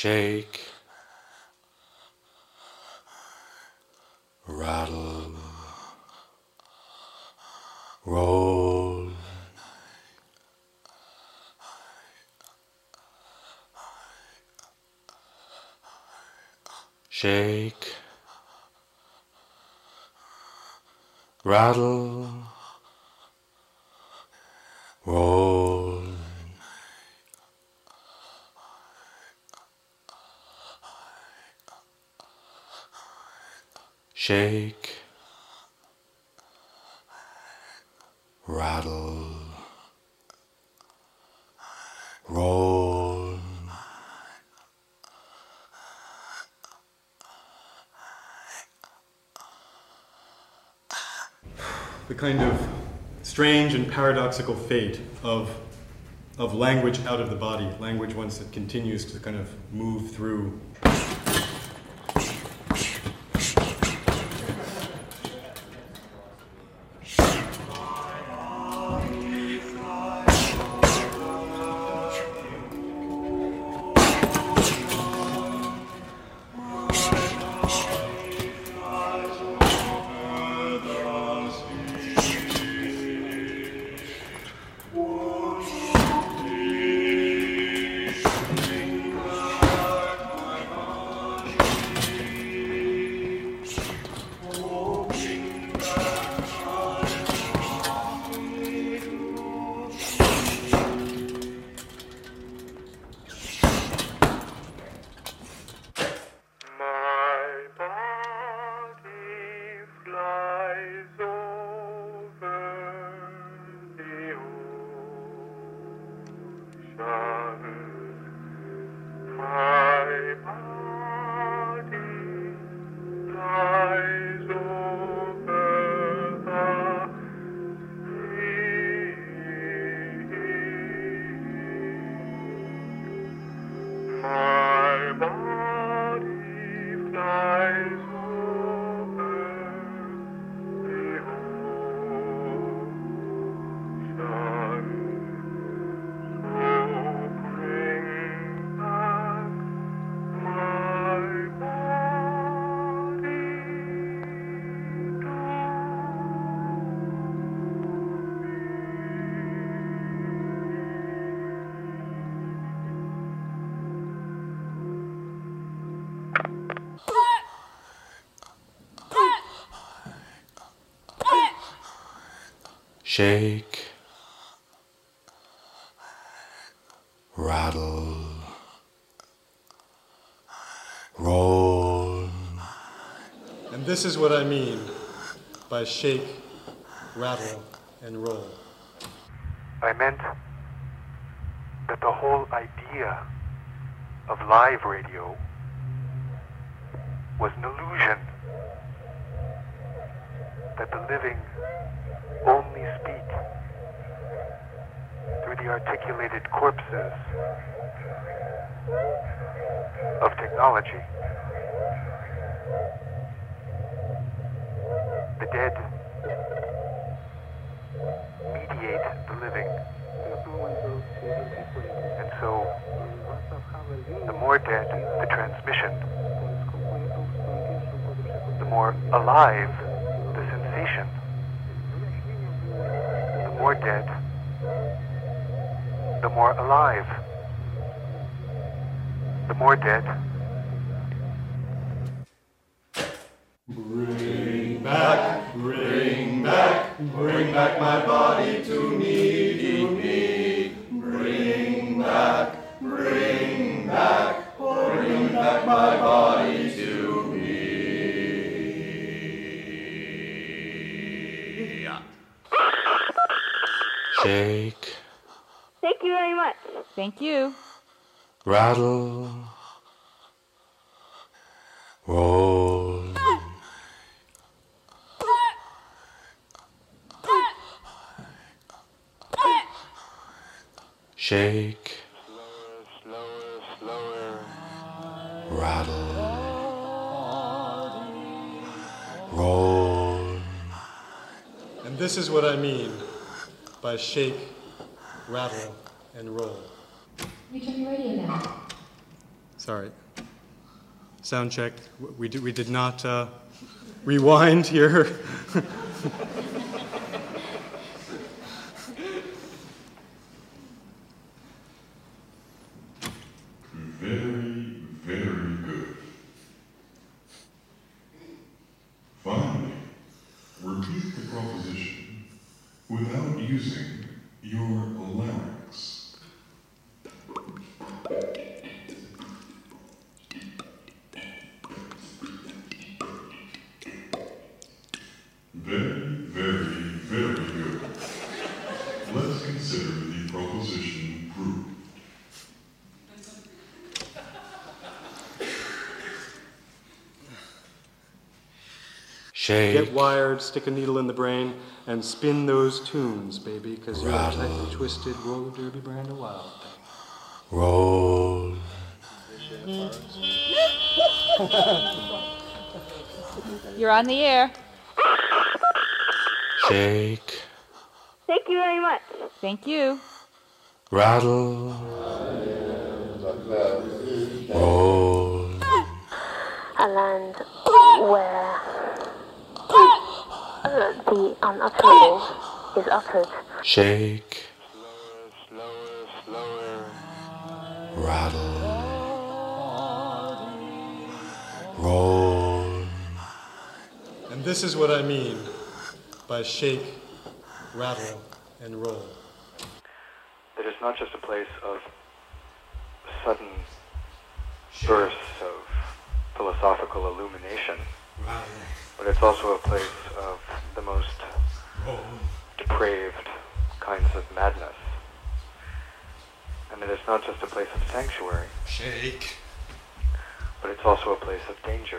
shake, rattle, roll, shake, rattle, roll, shake, rattle, roll. The kind of strange and paradoxical fate of language out of the body, language once it continues to kind of move through. Shake, rattle, roll. And this is what I mean by shake, rattle, and roll. I meant that the whole idea of live radio was an illusion, that the living only speak through the articulated corpses of technology. The dead mediate the living. And so, the more dead the transmission, the more alive the sensation. The more dead, the more alive. The more dead. Bring back, bring back, bring back my body to me, to me. Bring back, bring back, bring back my body to me. Shake, Thank you very much. Thank you. rattle, roll. Shake, rattle, roll. And this is what I mean by shake, rattle, and roll. Return your radio now. Sorry. Sound check. We did not rewind here. Very, very good. Finally, repeat the proposition without using your larynx. Very, very, very good. Let's consider the proposition proved. Shake. Get wired, stick a needle in the brain, and spin those tunes, baby, because you're a tightly twisted roller derby brand of wild thing. Roll. You're on the air. Shake. Thank you very much. Thank you. Rattle. Roll. A land where the unutterable is uttered. Shake. Rattle. Roll. And this is what I mean by shake, rattle, and roll. That it's not just a place of sudden bursts of philosophical illumination, but it's also a place of the most depraved kinds of madness. And that it's not just a place of sanctuary, Shake. but it's also a place of danger.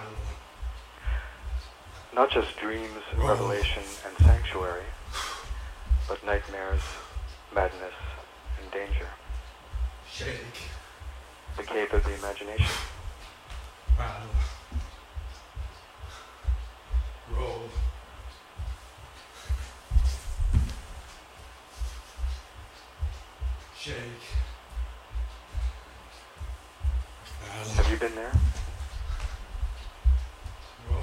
Not just dreams, revelation, and sanctuary, but nightmares, madness, and danger. Shake. The cave of the imagination. Rattle. Roll. Shake. Rattle. Have you been there? Roll.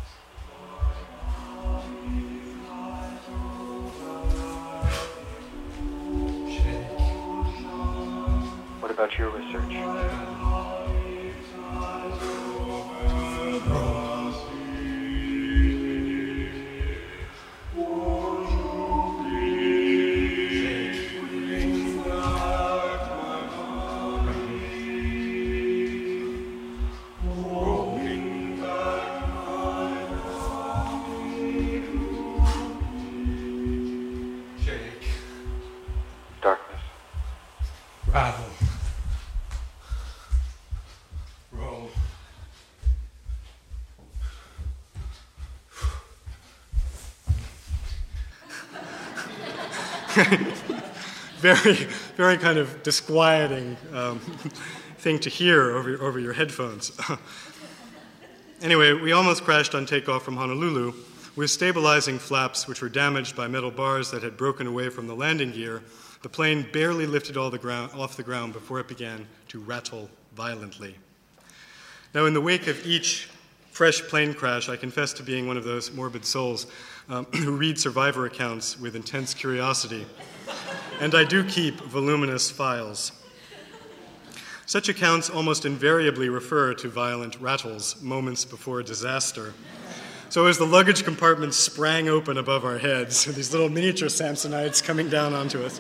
Shake. What about your research? Darkness. Rattle. Roll. Very, very kind of disquieting thing to hear over your headphones. Anyway, we almost crashed on takeoff from Honolulu with stabilizing flaps which were damaged by metal bars that had broken away from the landing gear. The plane barely lifted off the ground before it began to rattle violently. Now, in the wake of each fresh plane crash, I confess to being one of those morbid souls who read survivor accounts with intense curiosity. And I do keep voluminous files. Such accounts almost invariably refer to violent rattles moments before a disaster. So as the luggage compartment sprang open above our heads, these little miniature Samsonites coming down onto us,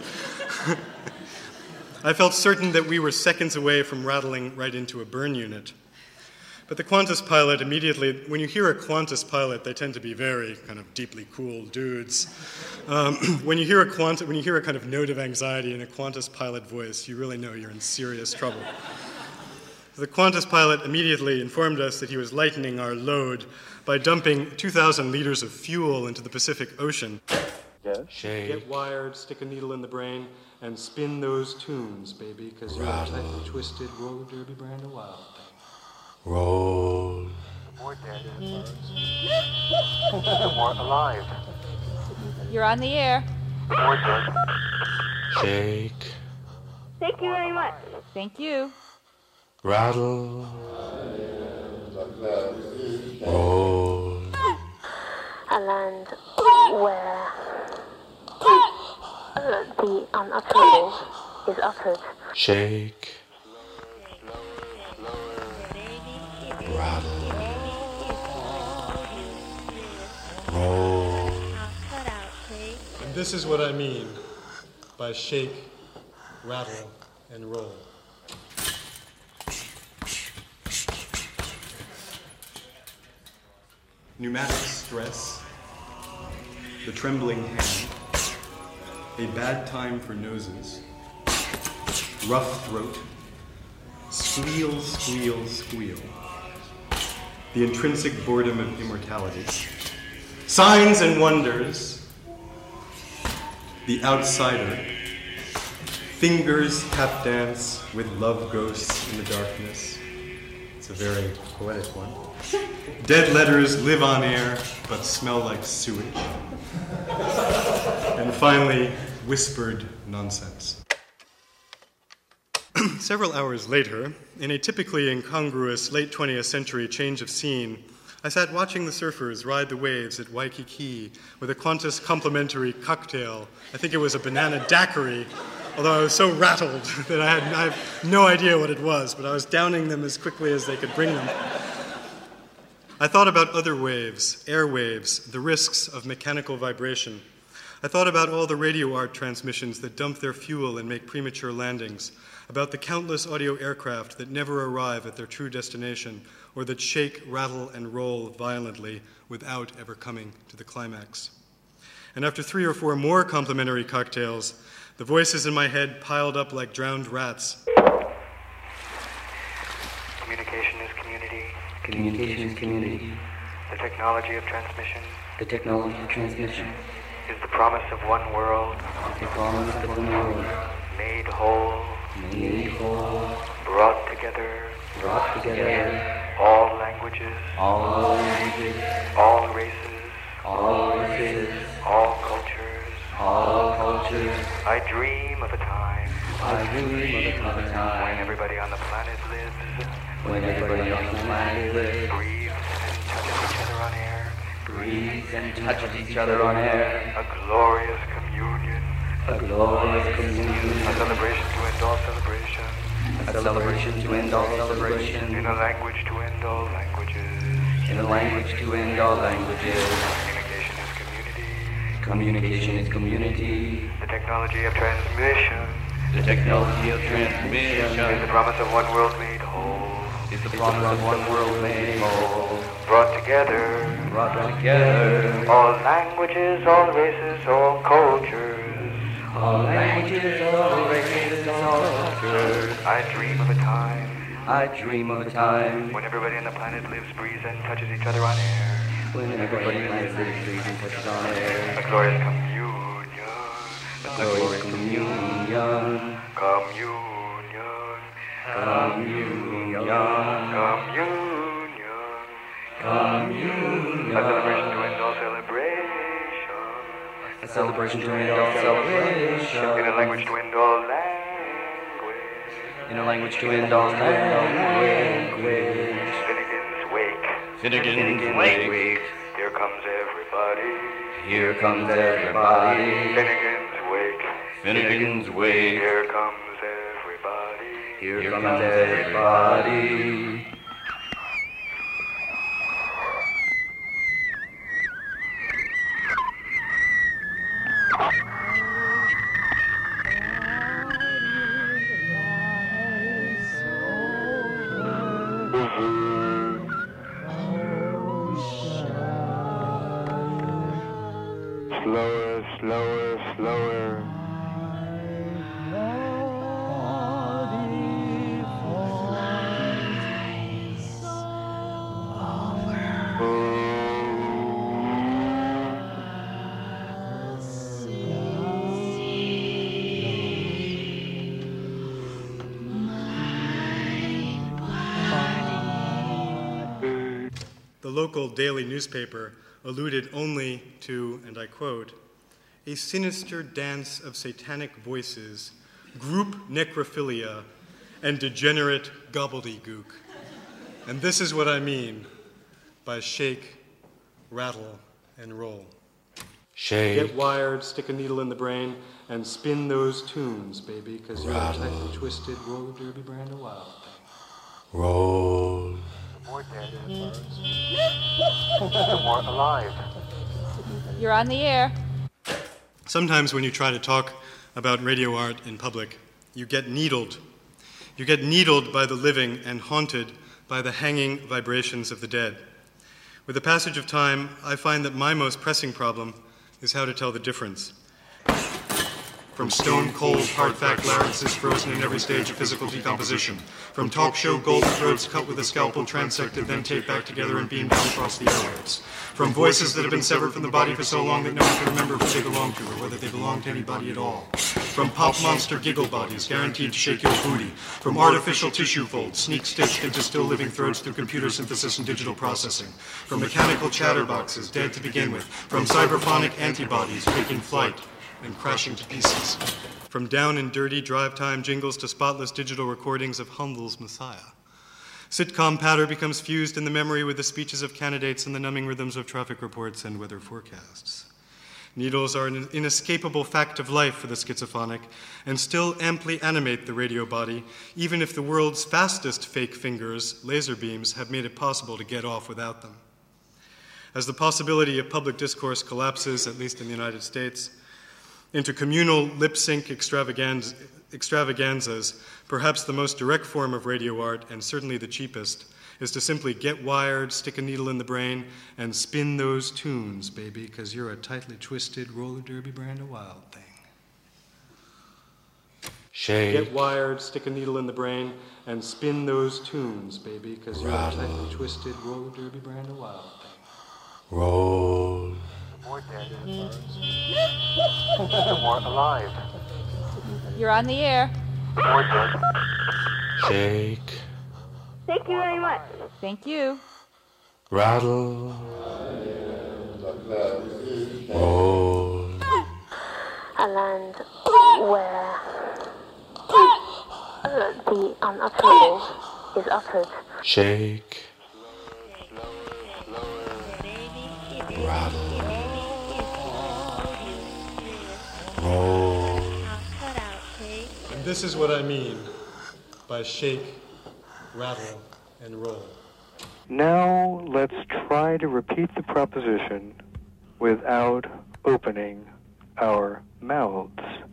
I felt certain that we were seconds away from rattling right into a burn unit. But the Qantas pilot immediately, when you hear a Qantas pilot, they tend to be very kind of deeply cool dudes. When you hear a kind of note of anxiety in a Qantas pilot voice, you really know you're in serious trouble. The Qantas pilot immediately informed us that he was lightening our load by dumping 2,000 liters of fuel into the Pacific Ocean. Yes? Shake. Get wired, stick a needle in the brain, and spin those tunes, baby, because you're a tightly twisted roller derby brand of wild thing. Roll. The more dead, the more alive. You're on the air. The more dead, Shake. Thank you very much. Thank you. rattle, roll, a land where the unutterable is uttered. shake, rattle, roll. And this is what I mean by shake, rattle, and roll. Pneumatic stress, the trembling hand, a bad time for noses, rough throat, squeal, squeal, squeal, the intrinsic boredom of immortality, signs and wonders, the outsider, fingers tap dance with love ghosts in the darkness. It's a very poetic one. Dead letters live on air but smell like sewage. And finally, whispered nonsense. Several hours later, in a typically incongruous late 20th century change of scene, I sat watching the surfers ride the waves at Waikiki with a Qantas complimentary cocktail. I think it was a banana daiquiri, although I was so rattled that I have no idea what it was, but I was downing them as quickly as they could bring them. I thought about other waves, airwaves, the risks of mechanical vibration. I thought about all the radio art transmissions that dump their fuel and make premature landings, about the countless audio aircraft that never arrive at their true destination, or that shake, rattle, and roll violently without ever coming to the climax. And after 3 or 4 more complimentary cocktails, the voices in my head piled up like drowned rats. Communication is community. Communication is community. The technology of transmission The technology of transmission is the promise of one world, is the promise of one world, made whole, made whole, brought together, all languages, all languages, all races, all races, all cultures. I dream of a time of a time when everybody on the planet lives, when everybody on the planet lives, breathes and touches each other on air. breathes and touches each other on air, A glorious communion, a glorious communion, a celebration to end all celebration, a celebration to end all celebration, in a language to end all languages. in a language to end all languages. Communication is community. Communication is community. The technology of transmission The technology of transmission is the promise of one world made whole, is the promise of one world made whole, brought together. All Languages, all races, all cultures. all languages, all races, all cultures. I dream of a time I dream of a time when everybody on the planet lives, breathes, and touches each other on air. when everybody lives, breathes, and touches on air. A glorious communion. A glorious communion. Communion. Communion. Communion. Communion. A celebration to end all celebration. A celebration to end all celebration. In a language to end all language. In a language to end all language. Finnegan's Wake. Finnegan's Wake. Here comes everybody. Here comes everybody. Finnegan's Wake. Finnegan's Wake. Here comes everybody. Here comes everybody. Slower, slower, slower. The local daily newspaper alluded only to, and I quote, a sinister dance of satanic voices, group necrophilia, and degenerate gobbledygook. And this is what I mean by shake, rattle, and roll. Shake. Get wired, stick a needle in the brain, and spin those tunes, baby, because you're a tightly twisted roller derby brand of wild thing. Roll. More dead, the more alive. You're on the air. Sometimes when you try to talk about radio art in public, you get needled. You get needled by the living and haunted by the hanging vibrations of the dead. With the passage of time, I find that my most pressing problem is how to tell the difference. From stone-cold, hard-fact larynxes frozen in every stage of physical decomposition. From talk show golden throats cut with a scalpel transected, then taped back together and beamed down across the airwaves. From voices that have been severed from the body for so long that no one can remember who they belong to or whether they belong to anybody at all. From pop monster giggle bodies guaranteed to shake your booty. From artificial tissue folds sneak-stitched into still living throats through computer synthesis and digital processing. From mechanical chatterboxes dead to begin with. From cyberphonic antibodies taking flight and crashing to pieces. From down and dirty drive-time jingles to spotless digital recordings of Handel's Messiah. Sitcom patter becomes fused in the memory with the speeches of candidates and the numbing rhythms of traffic reports and weather forecasts. Needles are an inescapable fact of life for the schizophonic and still amply animate the radio body, even if the world's fastest fake fingers, laser beams, have made it possible to get off without them. As the possibility of public discourse collapses, at least in the United States, into communal lip-sync extravaganzas, perhaps the most direct form of radio art, and certainly the cheapest, is to simply get wired, stick a needle in the brain, and spin those tunes, baby, because you're a tightly twisted roller derby brand of wild thing. Shake. Get wired, stick a needle in the brain, and spin those tunes, baby, because you're a tightly twisted roller derby brand of wild thing. Roll. More dead, the more alive. You're on the air. More dead. Shake. Thank you very much. Thank you. Rattle. Roll. A land where the unutterable is uttered. Shake. Rattle. Roll. And this is what I mean by shake, rattle, and roll. Now let's try to repeat the proposition without opening our mouths.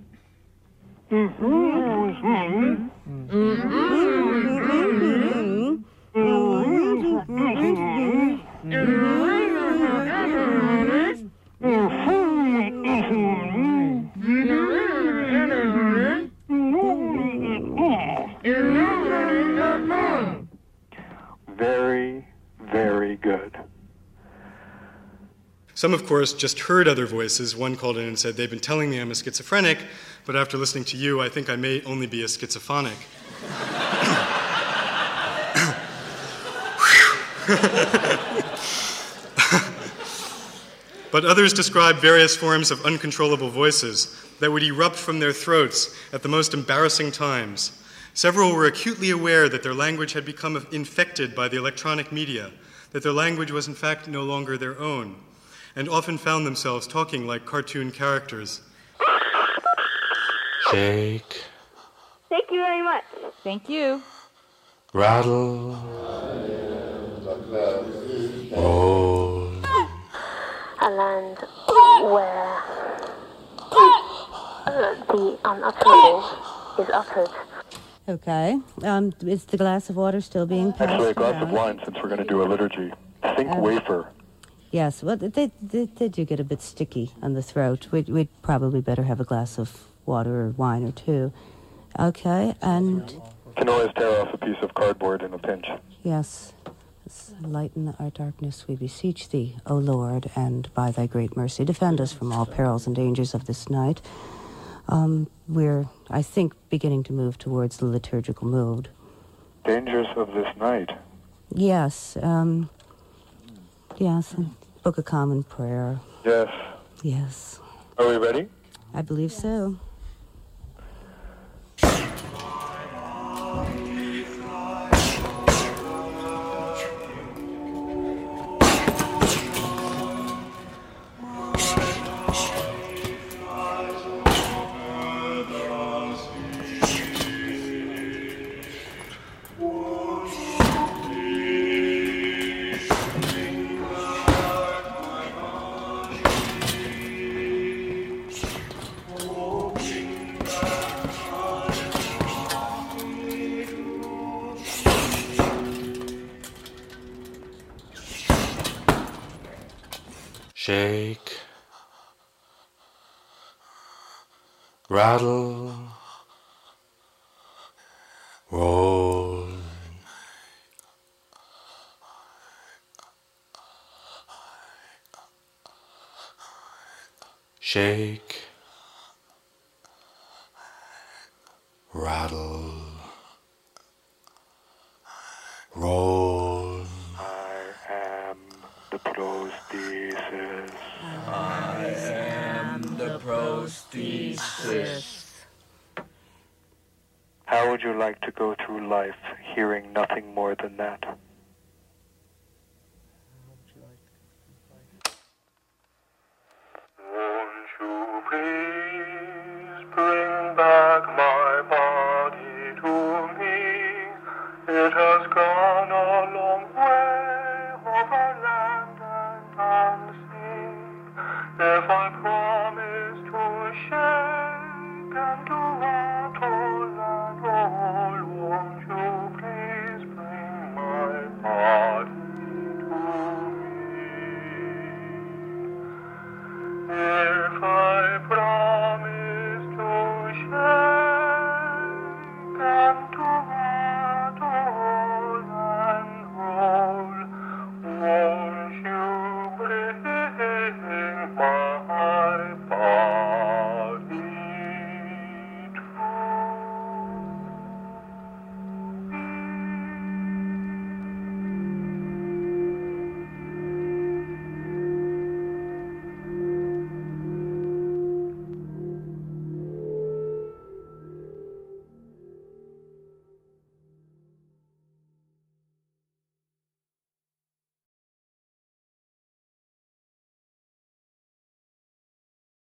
Very, very good. Some, of course, just heard other voices. One called in and said, they've been telling me I'm a schizophrenic, but after listening to you, I think I may only be a schizophonic. But others describe various forms of uncontrollable voices that would erupt from their throats at the most embarrassing times. Several were acutely aware that their language had become infected by the electronic media, that their language was in fact no longer their own, and often found themselves talking like cartoon characters. Shake. Thank you very much. Thank you. Rattle. Roll. A land where the unutterable is uttered. Okay. Is the glass of water still being passed Actually, a glass around? of wine, since we're going to do a liturgy. Think wafer. Yes. Well, they do get a bit sticky on the throat. We'd probably better have a glass of water or wine or two. Okay. And Can always tear off a piece of cardboard in a pinch. yes. Lighten our darkness, we beseech thee, O Lord, and by thy great mercy defend us from all perils and dangers of this night. We're, I think, beginning to move towards the liturgical mode. Dangers of this night. Yes, yes, and Book of Common Prayer. Yes. Yes, Are we ready? I believe so. shake, rattle, roll, shake, rattle, roll. I am the prosthesis. I am the prosthesis. How would you like to go through life hearing nothing more than that? Won't you please bring back my